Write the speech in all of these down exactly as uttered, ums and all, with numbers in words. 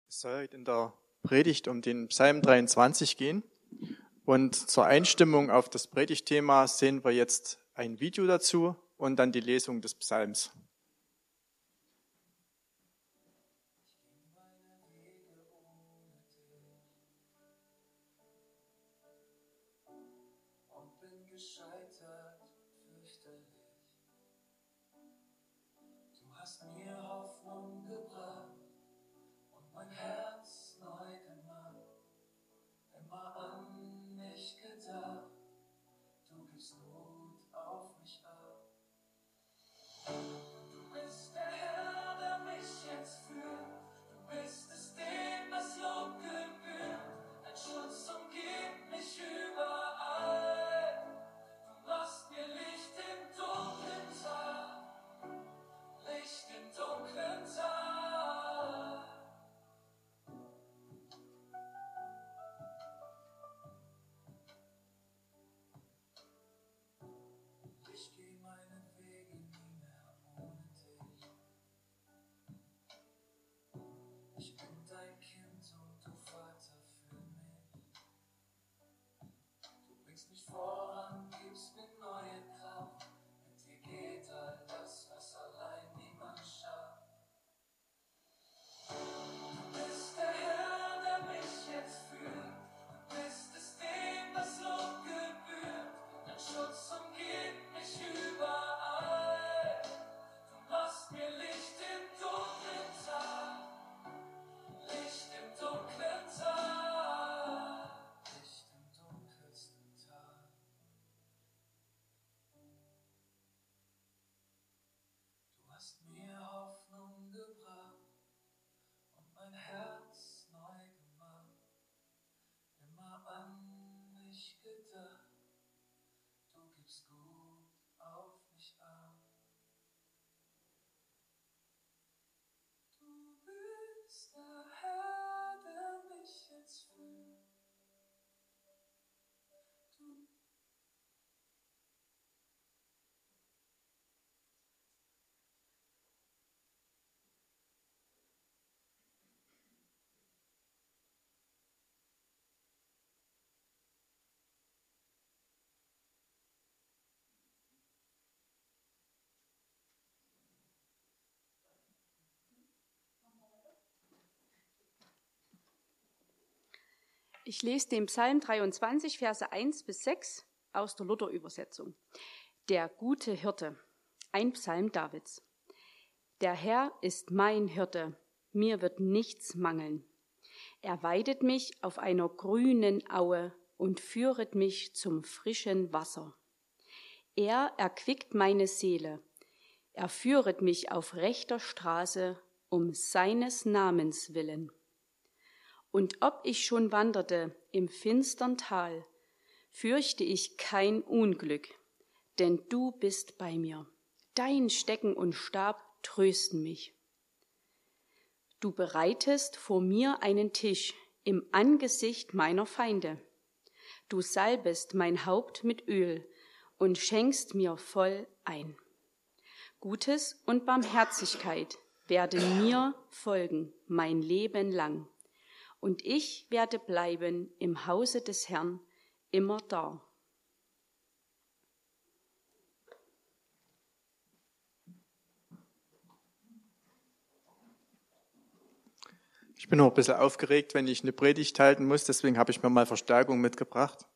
Es soll heute in der Predigt um den Psalm dreiundzwanzig gehen. Und zur Einstimmung auf das Predigtthema sehen wir jetzt ein Video dazu und dann die Lesung des Psalms. Ich lese den Psalm dreiundzwanzig, Verse eins bis sechs aus der Luther-Übersetzung. Der gute Hirte, ein Psalm Davids. Der Herr ist mein Hirte, mir wird nichts mangeln. Er weidet mich auf einer grünen Aue und führet mich zum frischen Wasser. Er erquickt meine Seele, er führet mich auf rechter Straße um seines Namens willen. Und ob ich schon wanderte im finstern Tal, fürchte ich kein Unglück, denn du bist bei mir. Dein Stecken und Stab trösten mich. Du bereitest vor mir einen Tisch im Angesicht meiner Feinde. Du salbest mein Haupt mit Öl und schenkst mir voll ein. Gutes und Barmherzigkeit werden mir folgen mein Leben lang. Und ich werde bleiben im Hause des Herrn immer da. Ich bin noch ein bisschen aufgeregt, wenn ich eine Predigt halten muss, deswegen habe ich mir mal Verstärkung mitgebracht.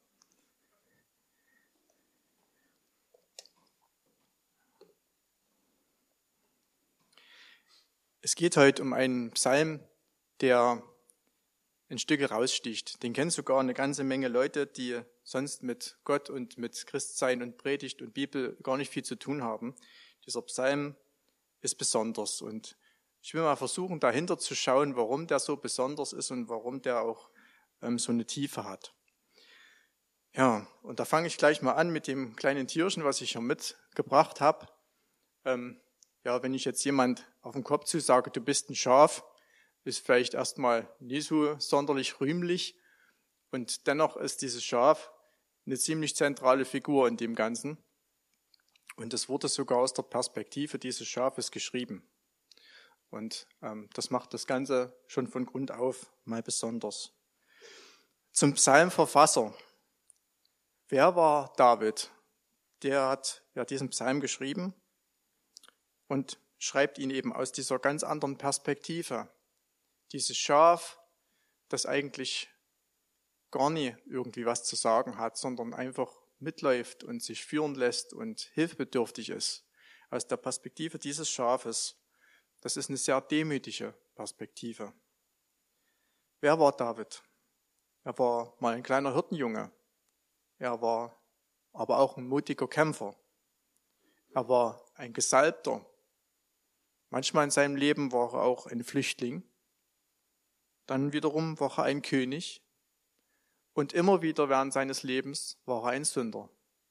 Es geht heute um einen Psalm, der ein Stück raussticht. Den kennen sogar eine ganze Menge Leute, die sonst mit Gott und mit Christsein und Predigt und Bibel gar nicht viel zu tun haben. Dieser Psalm ist besonders und ich will mal versuchen, dahinter zu schauen, warum der so besonders ist und warum der auch ähm, so eine Tiefe hat. Ja, und da fange ich gleich mal an mit dem kleinen Tierchen, was ich hier mitgebracht habe. Ähm, ja, wenn ich jetzt jemand auf den Kopf zu sage, du bist ein Schaf, ist vielleicht erstmal nie so sonderlich rühmlich und dennoch ist dieses Schaf eine ziemlich zentrale Figur in dem Ganzen und es wurde sogar aus der Perspektive dieses Schafes geschrieben. Und ähm, das macht das Ganze schon von Grund auf mal besonders. Zum Psalmverfasser. Wer war David? Der hat ja diesen Psalm geschrieben und schreibt ihn eben aus dieser ganz anderen Perspektive. Dieses Schaf, das eigentlich gar nie irgendwie was zu sagen hat, sondern einfach mitläuft und sich führen lässt und hilfebedürftig ist. Aus der Perspektive dieses Schafes, das ist eine sehr demütige Perspektive. Wer war David? Er war mal ein kleiner Hirtenjunge. Er war aber auch ein mutiger Kämpfer. Er war ein Gesalbter. Manchmal in seinem Leben war er auch ein Flüchtling. Dann wiederum war er ein König. Und immer wieder während seines Lebens war er ein Sünder.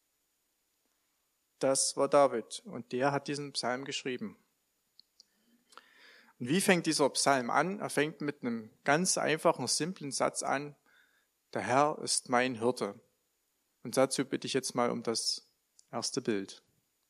Das war David und der hat diesen Psalm geschrieben. Und wie fängt dieser Psalm an? Er fängt mit einem ganz einfachen, simplen Satz an. Der Herr ist mein Hirte. Und dazu bitte ich jetzt mal um das erste Bild.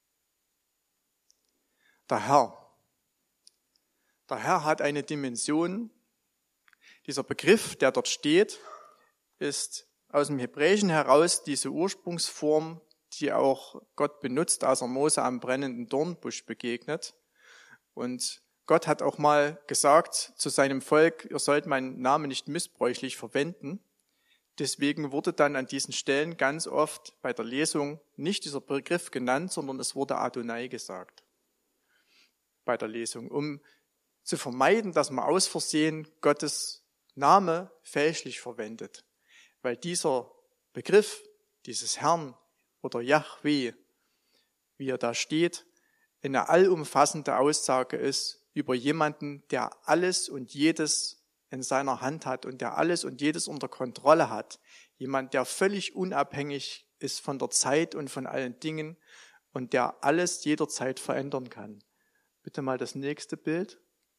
Der Herr. Der Herr hat eine Dimension. Dieser Begriff, der dort steht, ist aus dem Hebräischen heraus diese Ursprungsform, die auch Gott benutzt, als er Mose am brennenden Dornbusch begegnet. Und Gott hat auch mal gesagt zu seinem Volk, ihr sollt meinen Namen nicht missbräuchlich verwenden. Deswegen wurde dann an diesen Stellen ganz oft bei der Lesung nicht dieser Begriff genannt, sondern es wurde Adonai gesagt bei der Lesung, um zu vermeiden, dass man aus Versehen Gottes Name fälschlich verwendet. Weil dieser Begriff, dieses Herrn oder Jahwe, wie er da steht, eine allumfassende Aussage ist über jemanden, der alles und jedes in seiner Hand hat und der alles und jedes unter Kontrolle hat. Jemand, der völlig unabhängig ist von der Zeit und von allen Dingen und der alles jederzeit verändern kann. Bitte mal das nächste Bild.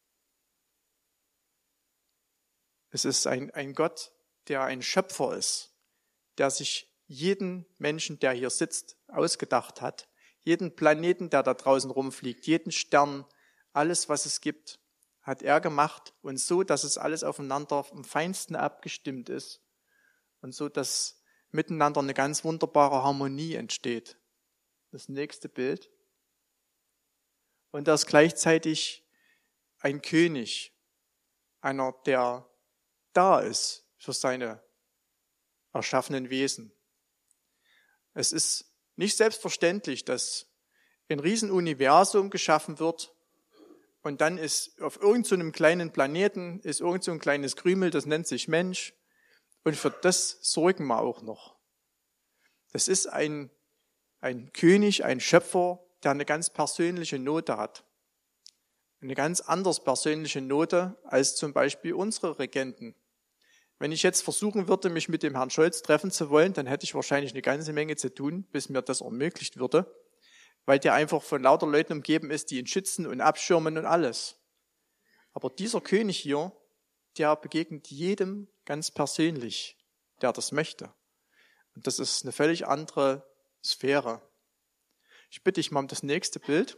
Es ist ein, ein Gott, der ein Schöpfer ist, der sich jeden Menschen, der hier sitzt, ausgedacht hat. Jeden Planeten, der da draußen rumfliegt, jeden Stern, alles, was es gibt, hat er gemacht und so, dass es alles aufeinander am feinsten abgestimmt ist und so, dass miteinander eine ganz wunderbare Harmonie entsteht. Das nächste Bild. Und er ist gleichzeitig ein König, einer, der da ist für seine erschaffenen Wesen. Es ist nicht selbstverständlich, dass ein Riesenuniversum geschaffen wird und dann ist auf irgendeinem so kleinen Planeten ist irgend so ein kleines Krümel, das nennt sich Mensch und für das sorgen wir auch noch. Das ist ein, ein König, ein Schöpfer, der eine ganz persönliche Note hat. Eine ganz anders persönliche Note als zum Beispiel unsere Regenten. Wenn ich jetzt versuchen würde, mich mit dem Herrn Scholz treffen zu wollen, dann hätte ich wahrscheinlich eine ganze Menge zu tun, bis mir das ermöglicht würde, weil der einfach von lauter Leuten umgeben ist, die ihn schützen und abschirmen und alles. Aber dieser König hier, der begegnet jedem ganz persönlich, der das möchte. Und das ist eine völlig andere Sphäre. Ich bitte dich mal um das nächste Bild.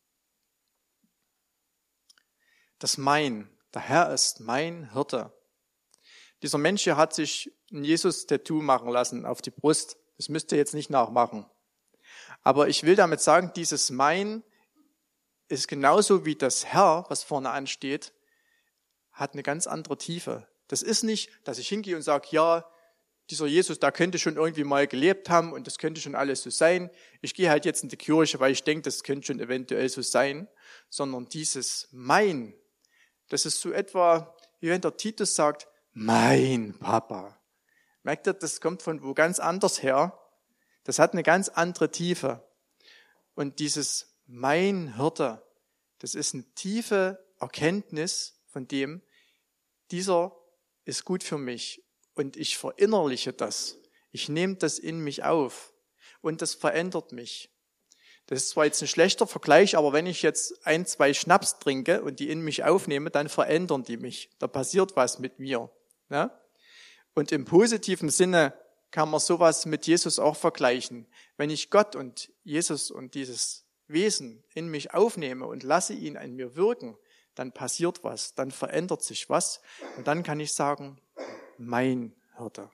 Das Mein. Der Herr ist mein Hirte. Dieser Mensch hier hat sich ein Jesus-Tattoo machen lassen auf die Brust. Das müsst ihr jetzt nicht nachmachen. Aber ich will damit sagen, dieses Mein ist genauso wie das Herr, was vorne ansteht, hat eine ganz andere Tiefe. Das ist nicht, dass ich hingehe und sage, ja, dieser Jesus, da könnte schon irgendwie mal gelebt haben und das könnte schon alles so sein. Ich gehe halt jetzt in die Kirche, weil ich denke, das könnte schon eventuell so sein. Sondern dieses Mein, das ist so etwa, wie wenn der Titus sagt, mein Papa. Merkt ihr, das kommt von wo ganz anders her. Das hat eine ganz andere Tiefe. Und dieses mein Hirte, das ist eine tiefe Erkenntnis von dem, dieser ist gut für mich. Und ich verinnerliche das. Ich nehme das in mich auf. Und das verändert mich. Das ist zwar jetzt ein schlechter Vergleich, aber wenn ich jetzt ein, zwei Schnaps trinke und die in mich aufnehme, dann verändern die mich. Da passiert was mit mir. Ja? Und im positiven Sinne kann man sowas mit Jesus auch vergleichen. Wenn ich Gott und Jesus und dieses Wesen in mich aufnehme und lasse ihn an mir wirken, dann passiert was, dann verändert sich was und dann kann ich sagen, mein Hirte.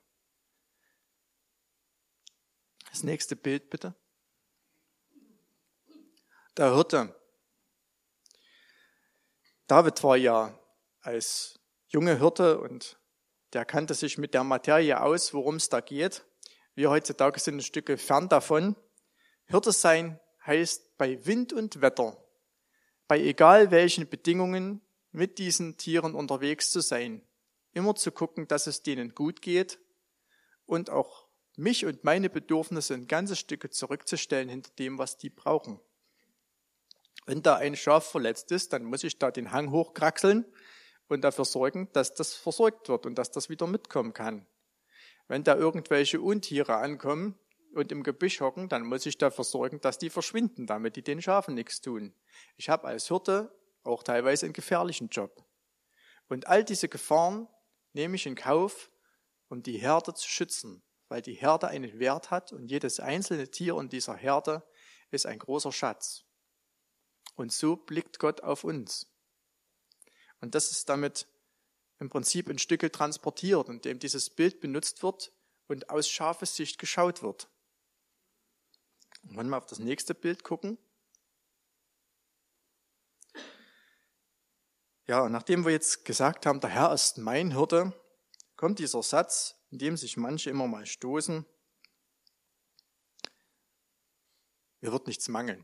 Das nächste Bild bitte. Der Hirte. David war ja als junger Hirte und der kannte sich mit der Materie aus, worum es da geht. Wir heutzutage sind ein Stück fern davon. Hirte sein heißt bei Wind und Wetter, bei egal welchen Bedingungen mit diesen Tieren unterwegs zu sein, immer zu gucken, dass es denen gut geht und auch mich und meine Bedürfnisse ein ganzes Stück zurückzustellen hinter dem, was die brauchen. Wenn da ein Schaf verletzt ist, dann muss ich da den Hang hochkraxeln und dafür sorgen, dass das versorgt wird und dass das wieder mitkommen kann. Wenn da irgendwelche Untiere ankommen und im Gebüsch hocken, dann muss ich dafür sorgen, dass die verschwinden, damit die den Schafen nichts tun. Ich habe als Hirte auch teilweise einen gefährlichen Job. Und all diese Gefahren nehme ich in Kauf, um die Herde zu schützen, weil die Herde einen Wert hat und jedes einzelne Tier in dieser Herde ist ein großer Schatz. Und so blickt Gott auf uns. Und das ist damit im Prinzip ein Stück transportiert, indem dieses Bild benutzt wird und aus Schafes Sicht geschaut wird. Und wenn wir auf das nächste Bild gucken. Ja, nachdem wir jetzt gesagt haben, der Herr ist mein Hirte, kommt dieser Satz, in dem sich manche immer mal stoßen. Mir wird nichts mangeln.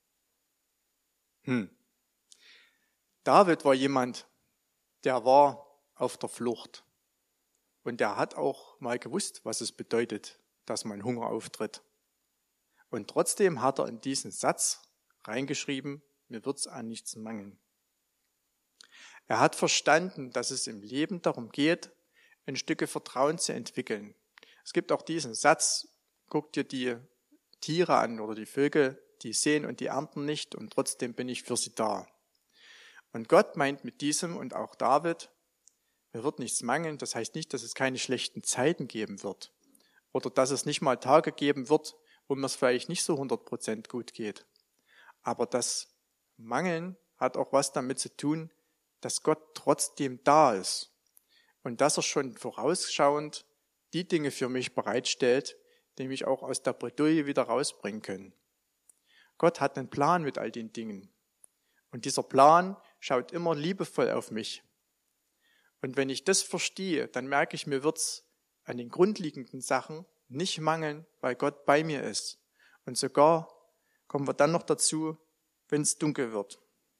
Hm. David war jemand, der war auf der Flucht. Und der hat auch mal gewusst, was es bedeutet, dass man Hunger auftritt. Und trotzdem hat er in diesen Satz reingeschrieben, mir wird's an nichts mangeln. Er hat verstanden, dass es im Leben darum geht, ein Stück Vertrauen zu entwickeln. Es gibt auch diesen Satz, guck dir die Tiere an oder die Vögel, die sehen und die ernten nicht und trotzdem bin ich für sie da. Und Gott meint mit diesem und auch David, mir wird nichts mangeln, das heißt nicht, dass es keine schlechten Zeiten geben wird oder dass es nicht mal Tage geben wird, wo mir es vielleicht nicht so hundert Prozent gut geht. Aber das Mangeln hat auch was damit zu tun, dass Gott trotzdem da ist und dass er schon vorausschauend die Dinge für mich bereitstellt, die mich auch aus der Bredouille wieder rausbringen können. Gott hat einen Plan mit all den Dingen. Und dieser Plan schaut immer liebevoll auf mich. Und wenn ich das verstehe, dann merke ich, mir wird's an den grundlegenden Sachen nicht mangeln, weil Gott bei mir ist. Und sogar kommen wir dann noch dazu, wenn es dunkel wird.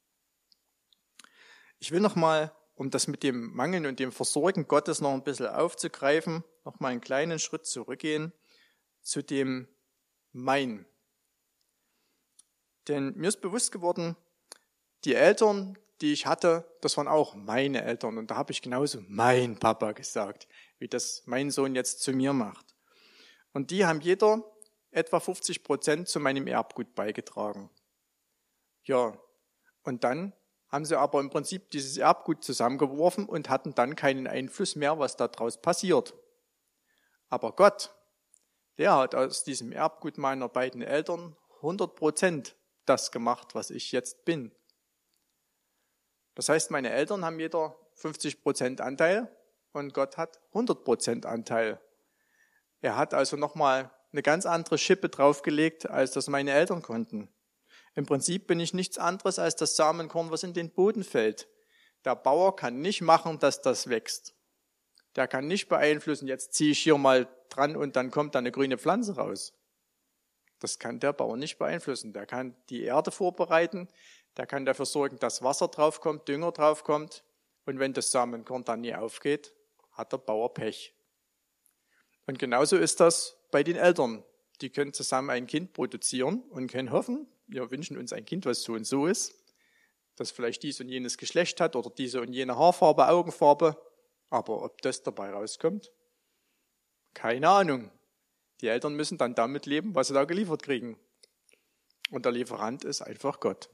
Ich will noch mal, um das mit dem Mangeln und dem Versorgen Gottes noch ein bisschen aufzugreifen, noch mal einen kleinen Schritt zurückgehen zu dem Mein. Denn mir ist bewusst geworden, die Eltern, die ich hatte, das waren auch meine Eltern. Und da habe ich genauso mein Papa gesagt, wie das mein Sohn jetzt zu mir macht. Und die haben jeder etwa fünfzig Prozent zu meinem Erbgut beigetragen. Ja, und dann haben sie aber im Prinzip dieses Erbgut zusammengeworfen und hatten dann keinen Einfluss mehr, was daraus passiert. Aber Gott, der hat aus diesem Erbgut meiner beiden Eltern hundert Prozent das gemacht, was ich jetzt bin. Das heißt, meine Eltern haben jeder fünfzig Prozent Anteil und Gott hat hundert Prozent Anteil. Er hat also nochmal eine ganz andere Schippe draufgelegt, als das meine Eltern konnten. Im Prinzip bin ich nichts anderes als das Samenkorn, was in den Boden fällt. Der Bauer kann nicht machen, dass das wächst. Der kann nicht beeinflussen, jetzt ziehe ich hier mal dran und dann kommt da eine grüne Pflanze raus. Das kann der Bauer nicht beeinflussen. Der kann die Erde vorbereiten, der kann dafür sorgen, dass Wasser draufkommt, Dünger draufkommt. Und wenn das Samenkorn dann nie aufgeht, hat der Bauer Pech. Und genauso ist das bei den Eltern. Die können zusammen ein Kind produzieren und können hoffen, wir wünschen uns ein Kind, was so und so ist, das vielleicht dies und jenes Geschlecht hat oder diese und jene Haarfarbe, Augenfarbe. Aber ob das dabei rauskommt, keine Ahnung. Die Eltern müssen dann damit leben, was sie da geliefert kriegen. Und der Lieferant ist einfach Gott.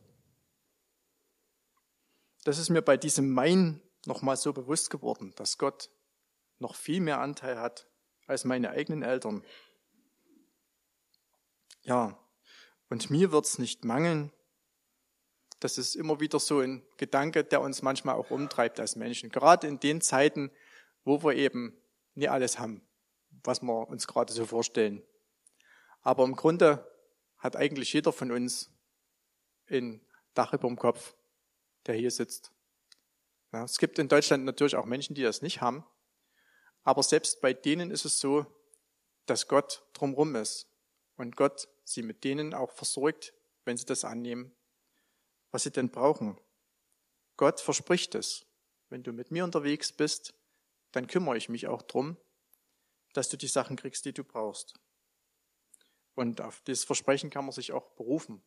Das ist mir bei diesem Mein nochmal so bewusst geworden, dass Gott noch viel mehr Anteil hat als meine eigenen Eltern. Ja, und mir wird's nicht mangeln, Das ist immer wieder so ein Gedanke, der uns manchmal auch umtreibt als Menschen. Gerade in den Zeiten, wo wir eben nicht alles haben, was wir uns gerade so vorstellen. Aber im Grunde hat eigentlich jeder von uns ein Dach über dem Kopf, der hier sitzt. Ja, es gibt in Deutschland natürlich auch Menschen, die das nicht haben. Aber selbst bei denen ist es so, dass Gott drumherum ist. Und Gott sie mit denen auch versorgt, wenn sie das annehmen, was sie denn brauchen. Gott verspricht es. Wenn du mit mir unterwegs bist, dann kümmere ich mich auch drum, dass du die Sachen kriegst, die du brauchst. Und auf dieses Versprechen kann man sich auch berufen.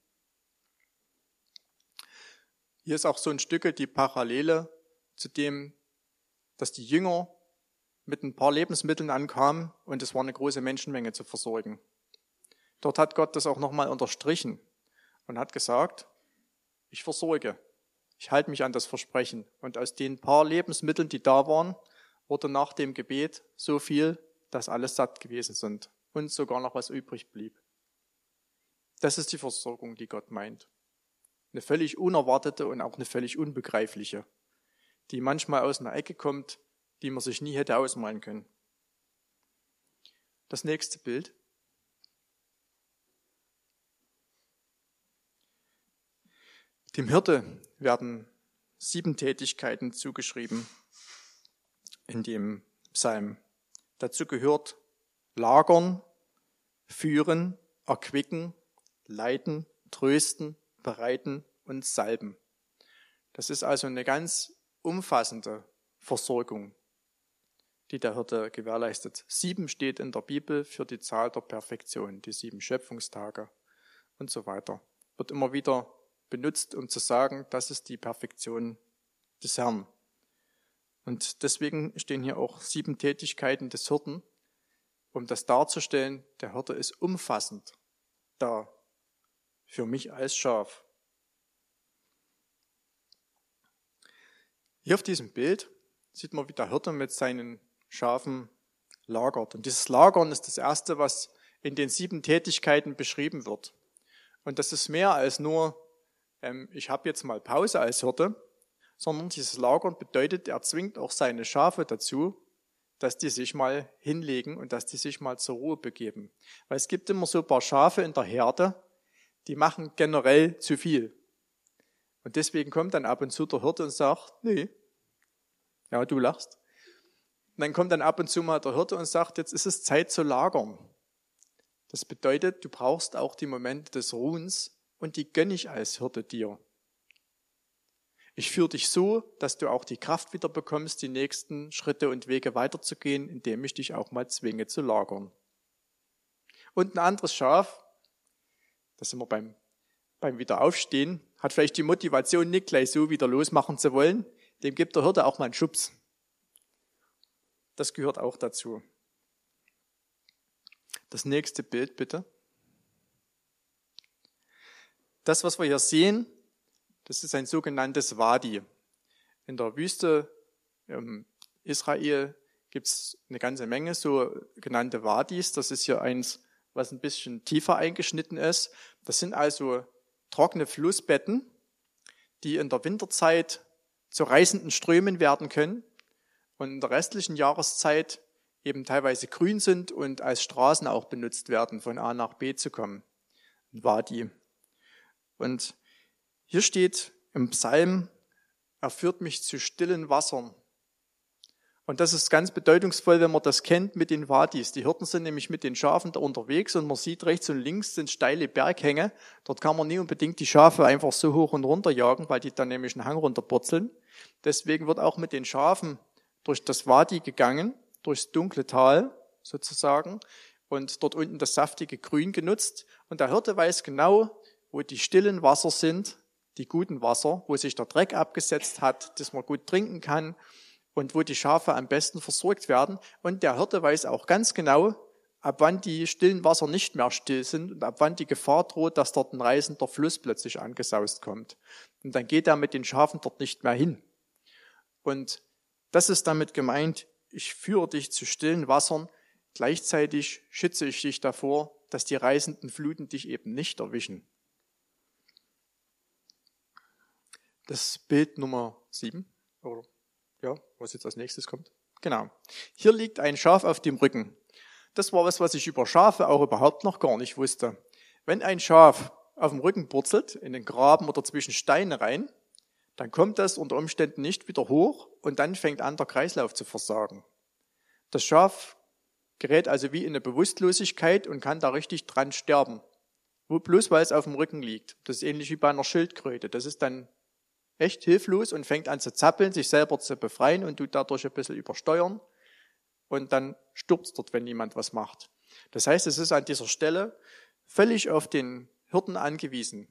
Hier ist auch so ein Stück die Parallele zu dem, dass die Jünger mit ein paar Lebensmitteln ankamen und es war eine große Menschenmenge zu versorgen. Dort hat Gott das auch nochmal unterstrichen und hat gesagt, ich versorge, ich halte mich an das Versprechen. Und aus den paar Lebensmitteln, die da waren, wurde nach dem Gebet so viel, dass alle satt gewesen sind und sogar noch was übrig blieb. Das ist die Versorgung, die Gott meint. Eine völlig unerwartete und auch eine völlig unbegreifliche, die manchmal aus einer Ecke kommt, die man sich nie hätte ausmalen können. Das nächste Bild. Dem Hirte werden sieben Tätigkeiten zugeschrieben in dem Psalm. Dazu gehört lagern, führen, erquicken, leiten, trösten, bereiten und salben. Das ist also eine ganz umfassende Versorgung, die der Hirte gewährleistet. Sieben steht in der Bibel für die Zahl der Perfektion, die sieben Schöpfungstage und so weiter. Wird immer wieder benutzt, um zu sagen, das ist die Perfektion des Herrn. Und deswegen stehen hier auch sieben Tätigkeiten des Hirten, um das darzustellen, der Hirte ist umfassend da für mich als Schaf. Hier auf diesem Bild sieht man, wie der Hirte mit seinen Schafen lagert. Und dieses Lagern ist das Erste, was in den sieben Tätigkeiten beschrieben wird. Und das ist mehr als nur, ähm, ich habe jetzt mal Pause als Hirte, sondern dieses Lagern bedeutet, er zwingt auch seine Schafe dazu, dass die sich mal hinlegen und dass die sich mal zur Ruhe begeben. Weil es gibt immer so ein paar Schafe in der Herde, die machen generell zu viel. Und deswegen kommt dann ab und zu der Hirte und sagt, nee, ja, du lachst. Und dann kommt dann ab und zu mal der Hirte und sagt, jetzt ist es Zeit zu lagern. Das bedeutet, du brauchst auch die Momente des Ruhens und die gönne ich als Hirte dir. Ich führe dich so, dass du auch die Kraft wieder bekommst, die nächsten Schritte und Wege weiterzugehen, indem ich dich auch mal zwinge zu lagern. Und ein anderes Schaf, das sind wir beim, beim Wiederaufstehen, hat vielleicht die Motivation, nicht gleich so wieder losmachen zu wollen, dem gibt der Hirte auch mal einen Schubs. Das gehört auch dazu. Das nächste Bild bitte. Das, was wir hier sehen, das ist ein sogenanntes Wadi. In der Wüste ähm, Israel gibt es eine ganze Menge so genannte Wadis. Das ist hier eins, was ein bisschen tiefer eingeschnitten ist. Das sind also trockene Flussbetten, die in der Winterzeit zu reißenden Strömen werden können und in der restlichen Jahreszeit eben teilweise grün sind und als Straßen auch benutzt werden, von A nach B zu kommen. Ein Wadi. Und hier steht im Psalm, er führt mich zu stillen Wassern. Und das ist ganz bedeutungsvoll, wenn man das kennt mit den Wadis. Die Hirten sind nämlich mit den Schafen da unterwegs und man sieht rechts und links sind steile Berghänge. Dort kann man nie unbedingt die Schafe einfach so hoch und runter jagen, weil die dann nämlich einen Hang runterpurzeln. Deswegen wird auch mit den Schafen durch das Wadi gegangen, durchs dunkle Tal sozusagen und dort unten das saftige Grün genutzt. Und der Hirte weiß genau, wo die stillen Wasser sind, die guten Wasser, wo sich der Dreck abgesetzt hat, das man gut trinken kann und wo die Schafe am besten versorgt werden. Und der Hirte weiß auch ganz genau, ab wann die stillen Wasser nicht mehr still sind und ab wann die Gefahr droht, dass dort ein reißender Fluss plötzlich angesaust kommt. Und dann geht er mit den Schafen dort nicht mehr hin. Und das ist damit gemeint, ich führe dich zu stillen Wassern, gleichzeitig schütze ich dich davor, dass die reißenden Fluten dich eben nicht erwischen. das Bild Nummer sieben, oder ja, was jetzt als nächstes kommt. Genau. Hier liegt ein Schaf auf dem Rücken. Das war was, was ich über Schafe auch überhaupt noch gar nicht wusste. Wenn ein Schaf auf dem Rücken purzelt, in den Graben oder zwischen Steine rein, dann kommt das unter Umständen nicht wieder hoch und dann fängt an, der Kreislauf zu versagen. Das Schaf gerät also wie in eine Bewusstlosigkeit und kann da richtig dran sterben. Wo bloß weil es auf dem Rücken liegt. Das ist ähnlich wie bei einer Schildkröte. Das ist dann echt hilflos und fängt an zu zappeln, sich selber zu befreien und tut dadurch ein bisschen übersteuern. Und dann stürzt dort, wenn jemand was macht. Das heißt, es ist an dieser Stelle völlig auf den Hirten angewiesen.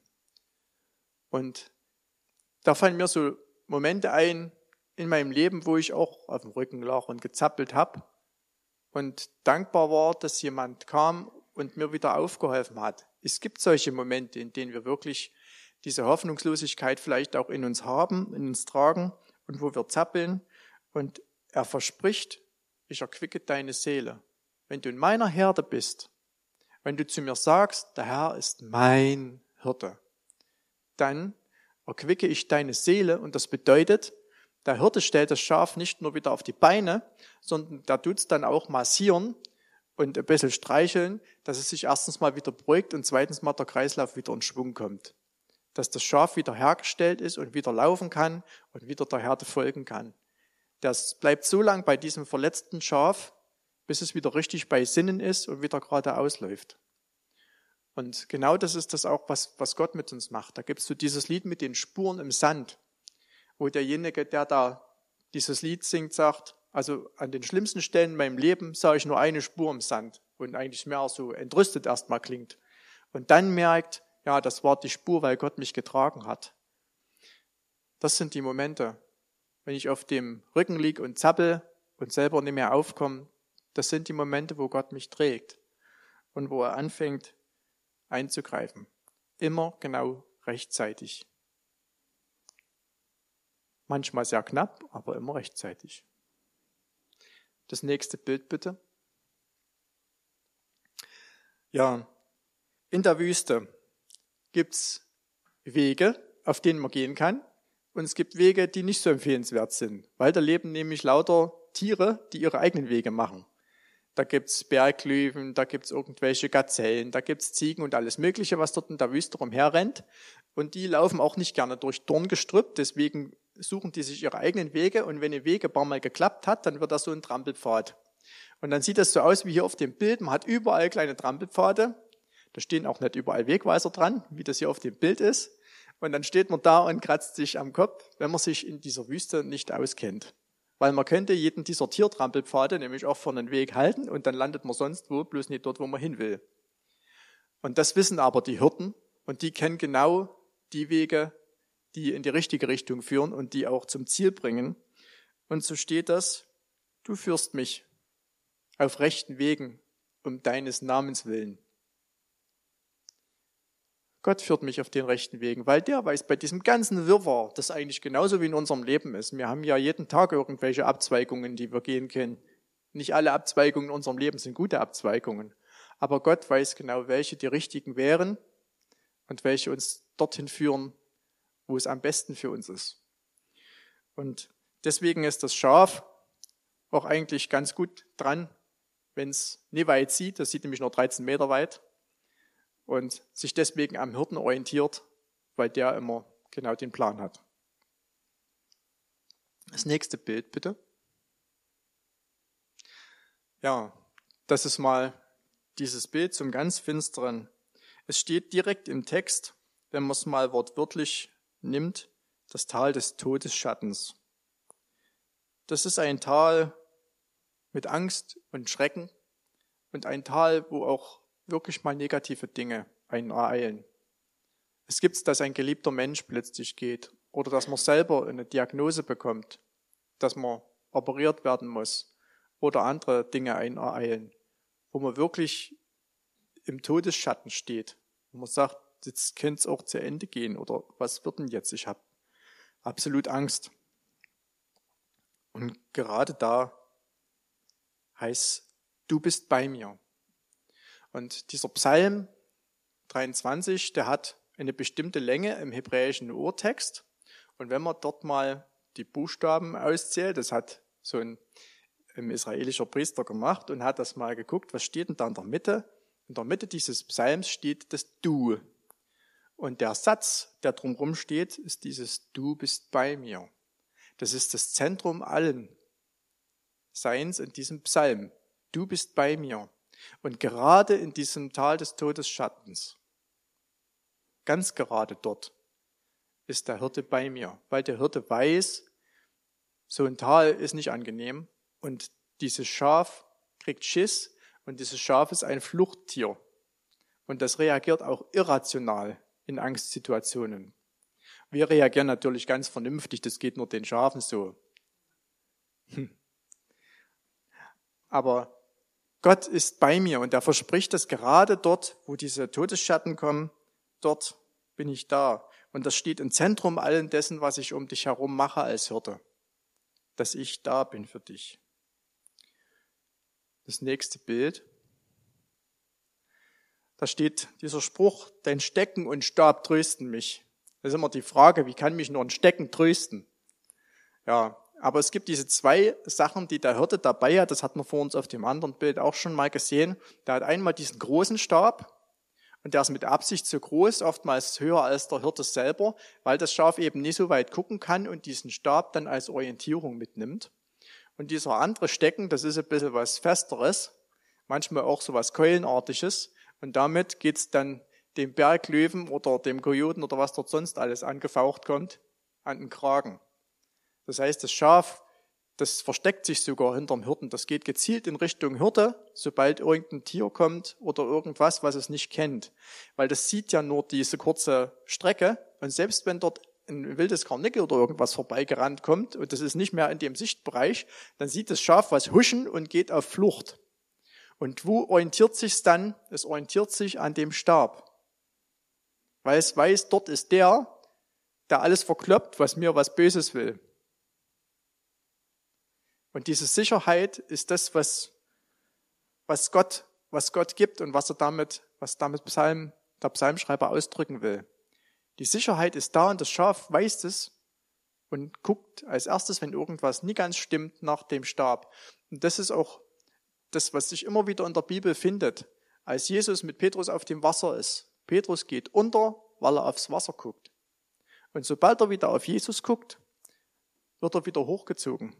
Und da fallen mir so Momente ein in meinem Leben, wo ich auch auf dem Rücken lag und gezappelt habe und dankbar war, dass jemand kam und mir wieder aufgeholfen hat. Es gibt solche Momente, in denen wir wirklich diese Hoffnungslosigkeit vielleicht auch in uns haben, in uns tragen und wo wir zappeln. Und er verspricht, ich erquicke deine Seele. Wenn du in meiner Herde bist, wenn du zu mir sagst, der Herr ist mein Hirte, dann erquicke ich deine Seele. Und das bedeutet, der Hirte stellt das Schaf nicht nur wieder auf die Beine, sondern der tut es dann auch massieren und ein bisschen streicheln, dass es sich erstens mal wieder beruhigt und zweitens mal der Kreislauf wieder in Schwung kommt. Dass das Schaf wieder hergestellt ist und wieder laufen kann und wieder der Herde folgen kann. Das bleibt so lang bei diesem verletzten Schaf, bis es wieder richtig bei Sinnen ist und wieder geradeaus läuft. Und genau das ist das auch, was, was Gott mit uns macht. Da gibt es so dieses Lied mit den Spuren im Sand, wo derjenige, der da dieses Lied singt, sagt, also an den schlimmsten Stellen in meinem Leben sah ich nur eine Spur im Sand und eigentlich mehr so entrüstet erstmal klingt. Und dann merkt, ja, das war die Spur, weil Gott mich getragen hat. Das sind die Momente, wenn ich auf dem Rücken liege und zappel und selber nicht mehr aufkomme. Das sind die Momente, wo Gott mich trägt und wo er anfängt einzugreifen. Immer genau rechtzeitig. Manchmal sehr knapp, aber immer rechtzeitig. Das nächste Bild bitte. Ja, in der Wüste gibt's Wege, auf denen man gehen kann. Und es gibt Wege, die nicht so empfehlenswert sind, weil da leben nämlich lauter Tiere, die ihre eigenen Wege machen. Da gibt's Berglöwen, da gibt's irgendwelche Gazellen, da gibt's Ziegen und alles Mögliche, was dort in der Wüste rumherrennt. Und die laufen auch nicht gerne durch Dorngestrüpp, deswegen suchen die sich ihre eigenen Wege. Und wenn ein Weg ein paar Mal geklappt hat, dann wird das so ein Trampelpfad. Und dann sieht das so aus wie hier auf dem Bild. Man hat überall kleine Trampelpfade. Da stehen auch nicht überall Wegweiser dran, wie das hier auf dem Bild ist. Und dann steht man da und kratzt sich am Kopf, wenn man sich in dieser Wüste nicht auskennt. Weil man könnte jeden dieser Tiertrampelpfade nämlich auch vor einen Weg halten und dann landet man sonst wo, bloß nicht dort, wo man hin will. Und das wissen aber die Hirten und die kennen genau die Wege, die in die richtige Richtung führen und die auch zum Ziel bringen. Und so steht das, du führst mich auf rechten Wegen um deines Namens willen. Gott führt mich auf den rechten Wegen, weil der weiß bei diesem ganzen Wirrwarr, das eigentlich genauso wie in unserem Leben ist. Wir haben ja jeden Tag irgendwelche Abzweigungen, die wir gehen können. Nicht alle Abzweigungen in unserem Leben sind gute Abzweigungen. Aber Gott weiß genau, welche die richtigen wären und welche uns dorthin führen, wo es am besten für uns ist. Und deswegen ist das Schaf auch eigentlich ganz gut dran, wenn es nicht weit sieht, das sieht nämlich nur dreizehn Meter weit, und sich deswegen am Hirten orientiert, weil der immer genau den Plan hat. Das nächste Bild bitte. Ja, das ist mal dieses Bild zum ganz Finsteren. Es steht direkt im Text, wenn man es mal wortwörtlich nimmt, das Tal des Todesschattens. Das ist ein Tal mit Angst und Schrecken und ein Tal, wo auch wirklich mal negative Dinge einen ereilen. Es gibt, dass ein geliebter Mensch plötzlich geht oder dass man selber eine Diagnose bekommt, dass man operiert werden muss oder andere Dinge einen ereilen, wo man wirklich im Todesschatten steht, wo man sagt, jetzt könnte es auch zu Ende gehen oder was wird denn jetzt? Ich habe absolut Angst. Und gerade da heißt, du bist bei mir. Und dieser Psalm dreiundzwanzig, der hat eine bestimmte Länge im hebräischen Urtext Und wenn man dort mal die Buchstaben auszählt, das hat so ein, ein israelischer Priester gemacht und hat das mal geguckt, was steht denn da in der Mitte? In der Mitte dieses Psalms steht das Du. Und der Satz, der drumherum steht, ist dieses Du bist bei mir. Das ist das Zentrum allen Seins in diesem Psalm. Du bist bei mir. Und gerade in diesem Tal des Todesschattens, ganz gerade dort, ist der Hirte bei mir. Weil der Hirte weiß, so ein Tal ist nicht angenehm und dieses Schaf kriegt Schiss und dieses Schaf ist ein Fluchttier. Und das reagiert auch irrational in Angstsituationen. Wir reagieren natürlich ganz vernünftig, das geht nur den Schafen so. Hm. Aber Gott ist bei mir und er verspricht, dass gerade dort, wo diese Todesschatten kommen, dort bin ich da. Und das steht im Zentrum allen dessen, was ich um dich herum mache als Hirte, dass ich da bin für dich. Das nächste Bild. Da steht dieser Spruch, dein Stecken und Stab trösten mich. Das ist immer die Frage, wie kann mich nur ein Stecken trösten? Ja, aber es gibt diese zwei Sachen, die der Hirte dabei hat, das hat man vor uns auf dem anderen Bild auch schon mal gesehen. Der hat einmal diesen großen Stab und der ist mit Absicht so groß, oftmals höher als der Hirte selber, weil das Schaf eben nicht so weit gucken kann und diesen Stab dann als Orientierung mitnimmt. Und dieser andere Stecken, das ist ein bisschen was Festeres, manchmal auch so was Keulenartiges und damit geht's dann dem Berglöwen oder dem Kojoten oder was dort sonst alles angefaucht kommt, an den Kragen. Das heißt, das Schaf, das versteckt sich sogar hinterm Hirten. Das geht gezielt in Richtung Hirte, sobald irgendein Tier kommt oder irgendwas, was es nicht kennt. Weil das sieht ja nur diese kurze Strecke. Und selbst wenn dort ein wildes Karnickel oder irgendwas vorbeigerannt kommt und das ist nicht mehr in dem Sichtbereich, dann sieht das Schaf was huschen und geht auf Flucht. Und wo orientiert sich's dann? Es orientiert sich an dem Stab. Weil es weiß, dort ist der, der alles verkloppt, was mir was Böses will. Und diese Sicherheit ist das, was, was Gott, was Gott gibt und was er damit, was damit Psalm, der Psalmschreiber ausdrücken will. Die Sicherheit ist da und das Schaf weiß es und guckt als erstes, wenn irgendwas nie ganz stimmt, nach dem Stab. Und das ist auch das, was sich immer wieder in der Bibel findet. Als Jesus mit Petrus auf dem Wasser ist. Petrus geht unter, weil er aufs Wasser guckt. Und sobald er wieder auf Jesus guckt, wird er wieder hochgezogen.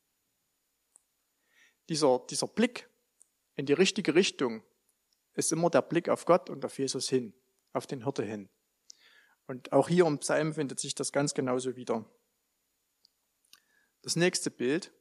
Dieser, dieser Blick in die richtige Richtung ist immer der Blick auf Gott und auf Jesus hin, auf den Hirte hin. Und auch hier im Psalm findet sich das ganz genauso wieder. Das nächste Bild.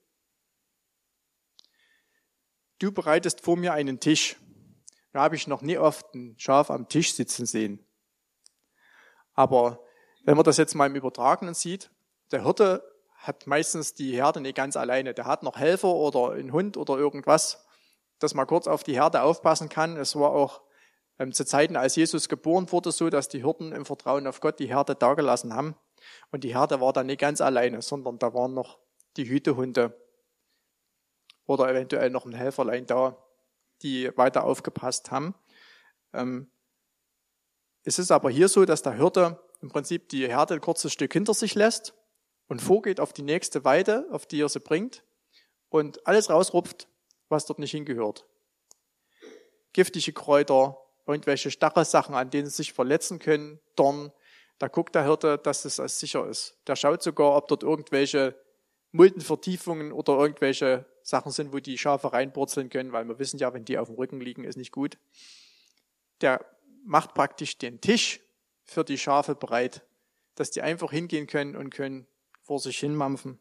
Du bereitest vor mir einen Tisch. Da habe ich noch nie oft ein Schaf am Tisch sitzen sehen. Aber wenn man das jetzt mal im Übertragenen sieht, der Hirte hat meistens die Herde nicht ganz alleine. Der hat noch Helfer oder einen Hund oder irgendwas, das mal kurz auf die Herde aufpassen kann. Es war auch ähm, zu Zeiten, als Jesus geboren wurde, so, dass die Hirten im Vertrauen auf Gott die Herde dagelassen haben. Und die Herde war dann nicht ganz alleine, sondern da waren noch die Hütehunde oder eventuell noch ein Helferlein da, die weiter aufgepasst haben. Ähm, es ist aber hier so, dass der Hirte im Prinzip die Herde ein kurzes Stück hinter sich lässt und vorgeht auf die nächste Weide, auf die er sie bringt und alles rausrupft, was dort nicht hingehört. Giftige Kräuter, irgendwelche Stachelsachen, an denen sie sich verletzen können, Dorn. Da guckt der Hirte, dass es als sicher ist. Der schaut sogar, ob dort irgendwelche Muldenvertiefungen oder irgendwelche Sachen sind, wo die Schafe reinpurzeln können, weil wir wissen ja, wenn die auf dem Rücken liegen, ist nicht gut. Der macht praktisch den Tisch für die Schafe bereit, dass die einfach hingehen können und können vor sich hin mampfen.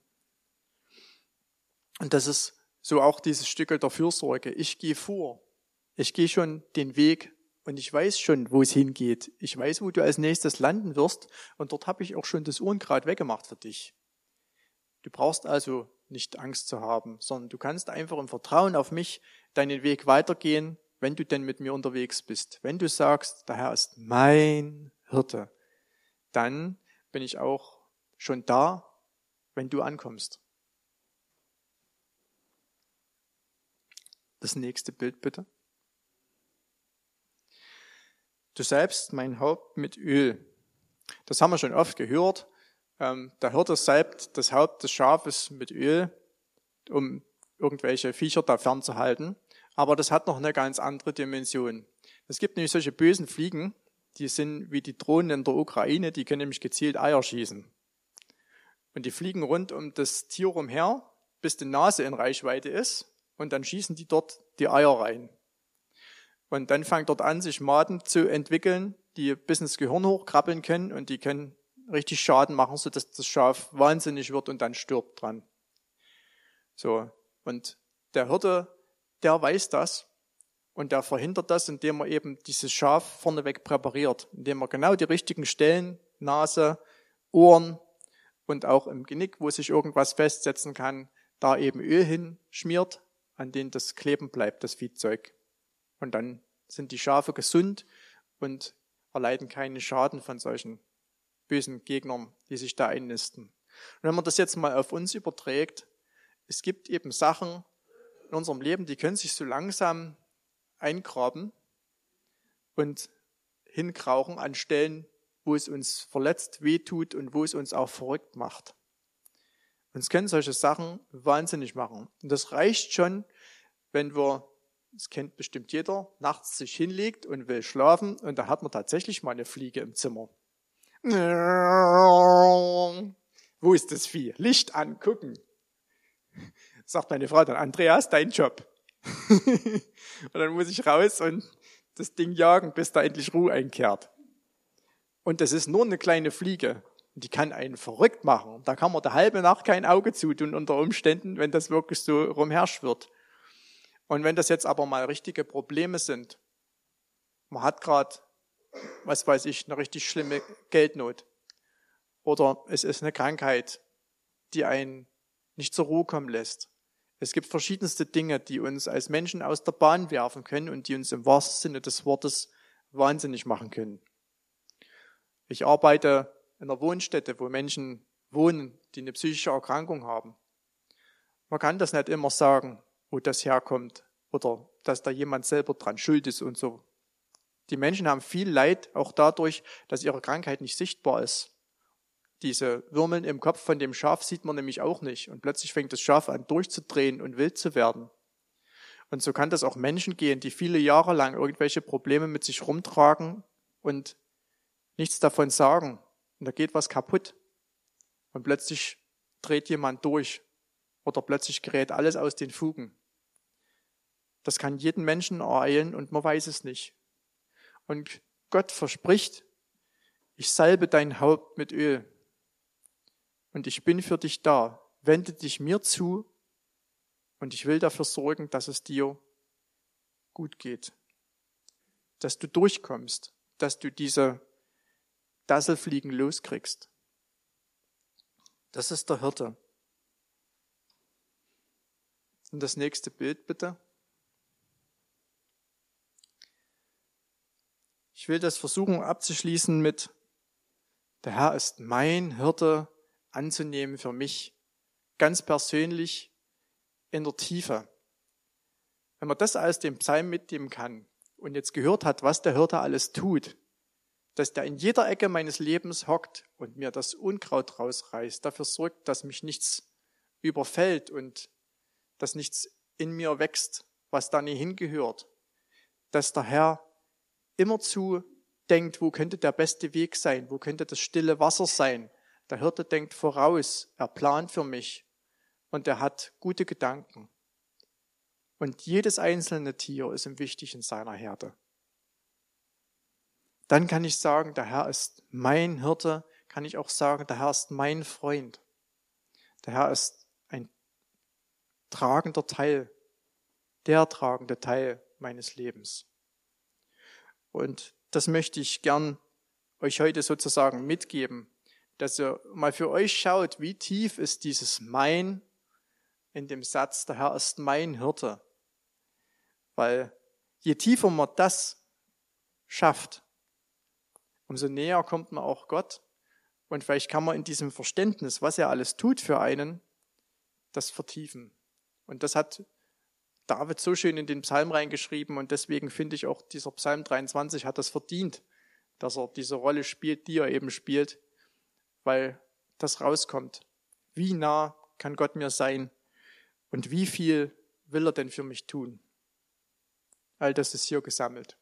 Und das ist so auch dieses Stück der Fürsorge. Ich gehe vor. Ich gehe schon den Weg und ich weiß schon, wo es hingeht. Ich weiß, wo du als nächstes landen wirst und dort habe ich auch schon das Unkraut weggemacht für dich. Du brauchst also nicht Angst zu haben, sondern du kannst einfach im Vertrauen auf mich deinen Weg weitergehen, wenn du denn mit mir unterwegs bist. Wenn du sagst, der Herr ist mein Hirte, dann bin ich auch schon da, wenn du ankommst. Das nächste Bild bitte. Du salbst mein Haupt mit Öl. Das haben wir schon oft gehört. Ähm, der Hirte salbt das Haupt des Schafes mit Öl, um irgendwelche Viecher da fernzuhalten. Aber das hat noch eine ganz andere Dimension. Es gibt nämlich solche bösen Fliegen, die sind wie die Drohnen in der Ukraine, die können nämlich gezielt Eier schießen. Und die fliegen rund um das Tier umher, bis die Nase in Reichweite ist, und dann schießen die dort die Eier rein. Und dann fangen dort an, sich Maden zu entwickeln, die bis ins Gehirn hochkrabbeln können, und die können richtig Schaden machen, sodass das Schaf wahnsinnig wird und dann stirbt dran. So, und der Hirte, der weiß das, und der verhindert das, indem er eben dieses Schaf vorneweg präpariert, indem er genau die richtigen Stellen, Nase, Ohren und auch im Genick, wo sich irgendwas festsetzen kann, da eben Öl hinschmiert, an denen das kleben bleibt, das Viehzeug. Und dann sind die Schafe gesund und erleiden keinen Schaden von solchen bösen Gegnern, die sich da einnisten. Und wenn man das jetzt mal auf uns überträgt, es gibt eben Sachen in unserem Leben, die können sich so langsam eingraben und hinkrauchen an Stellen, wo es uns verletzt, wehtut und wo es uns auch verrückt macht. Uns können solche Sachen wahnsinnig machen. Und das reicht schon, wenn wir, das kennt bestimmt jeder, nachts sich hinlegt und will schlafen und da hat man tatsächlich mal eine Fliege im Zimmer. Wo ist das Vieh? Licht angucken. Sagt meine Frau dann, Andreas, dein Job. Und dann muss ich raus und das Ding jagen, bis da endlich Ruhe einkehrt. Und das ist nur eine kleine Fliege. Die kann einen verrückt machen. Da kann man die halbe Nacht kein Auge zutun unter Umständen, wenn das wirklich so rumherschwirrt. Und wenn das jetzt aber mal richtige Probleme sind, man hat gerade, was weiß ich, eine richtig schlimme Geldnot. Oder es ist eine Krankheit, die einen nicht zur Ruhe kommen lässt. Es gibt verschiedenste Dinge, die uns als Menschen aus der Bahn werfen können und die uns im wahrsten Sinne des Wortes wahnsinnig machen können. Ich arbeite in einer Wohnstätte, wo Menschen wohnen, die eine psychische Erkrankung haben. Man kann das nicht immer sagen, wo das herkommt oder dass da jemand selber dran schuld ist und so. Die Menschen haben viel Leid, auch dadurch, dass ihre Krankheit nicht sichtbar ist. Diese Würmeln im Kopf von dem Schaf sieht man nämlich auch nicht. Und plötzlich fängt das Schaf an durchzudrehen und wild zu werden. Und so kann das auch Menschen gehen, die viele Jahre lang irgendwelche Probleme mit sich rumtragen und nichts davon sagen. Und da geht was kaputt. Und plötzlich dreht jemand durch. Oder plötzlich gerät alles aus den Fugen. Das kann jeden Menschen ereilen und man weiß es nicht. Und Gott verspricht, ich salbe dein Haupt mit Öl. Und ich bin für dich da. Wende dich mir zu und ich will dafür sorgen, dass es dir gut geht. Dass du durchkommst, dass du diese Dasselfliegen loskriegst. Das ist der Hirte. Und das nächste Bild bitte. Ich will das versuchen abzuschließen mit, der Herr ist mein Hirte, anzunehmen für mich, ganz persönlich in der Tiefe. Wenn man das aus dem Psalm mitnehmen kann und jetzt gehört hat, was der Hirte alles tut, dass der in jeder Ecke meines Lebens hockt und mir das Unkraut rausreißt, dafür sorgt, dass mich nichts überfällt und dass nichts in mir wächst, was da nie hingehört, dass der Herr immerzu denkt, wo könnte der beste Weg sein, wo könnte das stille Wasser sein. Der Hirte denkt voraus, er plant für mich und er hat gute Gedanken. Und jedes einzelne Tier ist ihm wichtig in seiner Herde. Dann kann ich sagen, der Herr ist mein Hirte, kann ich auch sagen, der Herr ist mein Freund. Der Herr ist ein tragender Teil, der tragende Teil meines Lebens. Und das möchte ich gern euch heute sozusagen mitgeben, dass ihr mal für euch schaut, wie tief ist dieses Mein in dem Satz, der Herr ist mein Hirte. Weil je tiefer man das schafft, umso näher kommt man auch Gott. Und vielleicht kann man in diesem Verständnis, was er alles tut für einen, das vertiefen. Und das hat David so schön in den Psalm reingeschrieben und deswegen finde ich auch, dieser Psalm dreiundzwanzig hat das verdient, dass er diese Rolle spielt, die er eben spielt, weil das rauskommt. Wie nah kann Gott mir sein und wie viel will er denn für mich tun? All das ist hier gesammelt.